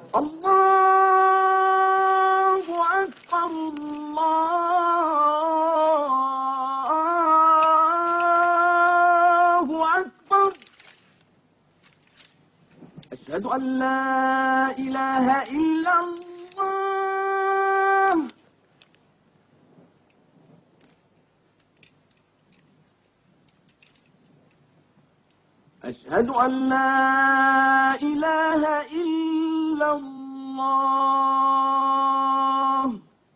الله أكبر الله أكبر أشهد أن لا إله إلا الله أشهد أن لا إله إلا الله.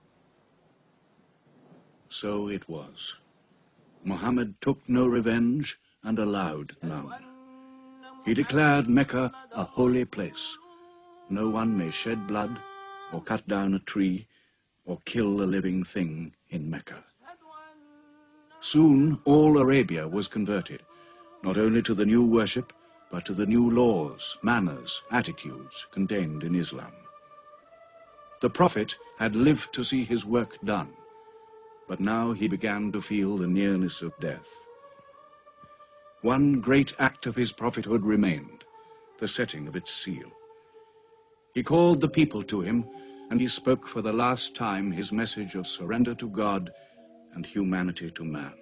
So it was. Muhammad took no revenge and allowed none. He declared Mecca a holy place. No one may shed blood, or cut down a tree, or kill a living thing in Mecca. Soon all Arabia was converted, not only to the new worship, but to the new laws, manners, attitudes contained in Islam. The Prophet had lived to see his work done, but now he began to feel the nearness of death. One great act of his prophethood remained, the setting of its seal. He called the people to him, and he spoke for the last time his message of surrender to God and humanity to man.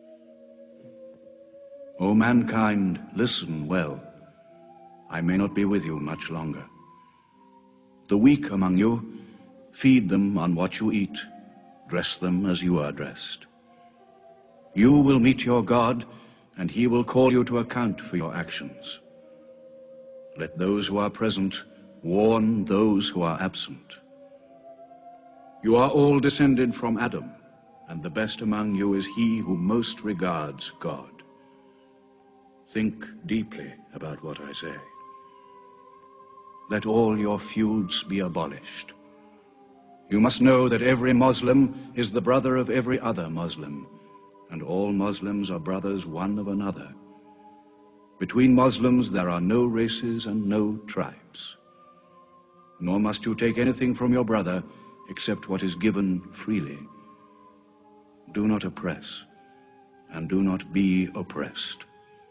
O mankind, listen well. I may not be with you much longer. The weak among you, feed them on what you eat, dress them as you are dressed. You will meet your God, and he will call you to account for your actions. Let those who are present warn those who are absent. You are all descended from Adam, and the best among you is he who most regards God. Think deeply about what I say. Let all your feuds be abolished. You must know that every Muslim is the brother of every other Muslim, and all Muslims are brothers one of another. Between Muslims there are no races and no tribes. Nor must you take anything from your brother except what is given freely. Do not oppress, and do not be oppressed.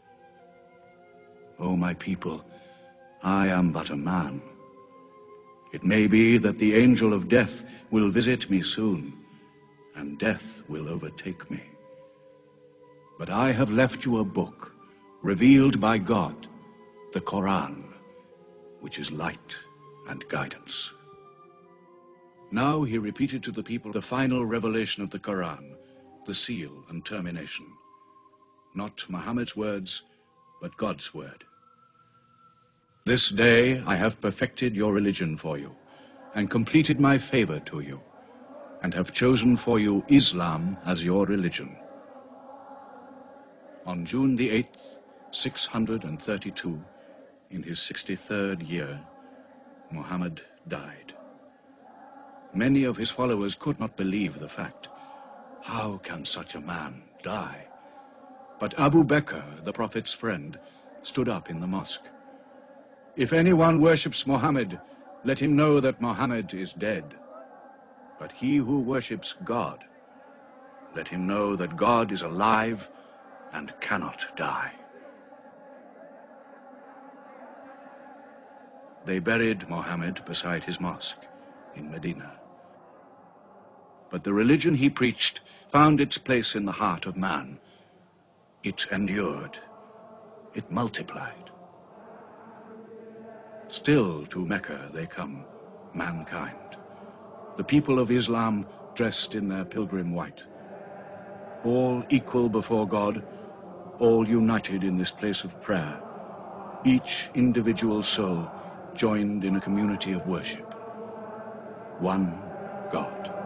O my people, I am but a man. It may be that the angel of death will visit me soon, and death will overtake me. But I have left you a book, revealed by God, the Quran, which is light and guidance. Now he repeated to the people the final revelation of the Quran, the seal and termination. Not Muhammad's words, but God's word. This day I have perfected your religion for you, and completed my favor to you, and have chosen for you Islam as your religion. On June the 8th, 632, in his 63rd year, Muhammad died. Many of his followers could not believe the fact. How can such a man die? But Abu Bakr, the Prophet's friend, stood up in the mosque. If anyone worships Muhammad, let him know that Muhammad is dead. But he who worships God, let him know that God is alive and cannot die. They buried Muhammad beside his mosque in Medina. But the religion he preached found its place in the heart of man. It endured. It multiplied. Still to Mecca they come, mankind. The people of Islam dressed in their pilgrim white. All equal before God, all united in this place of prayer. Each individual soul joined in a community of worship. One God.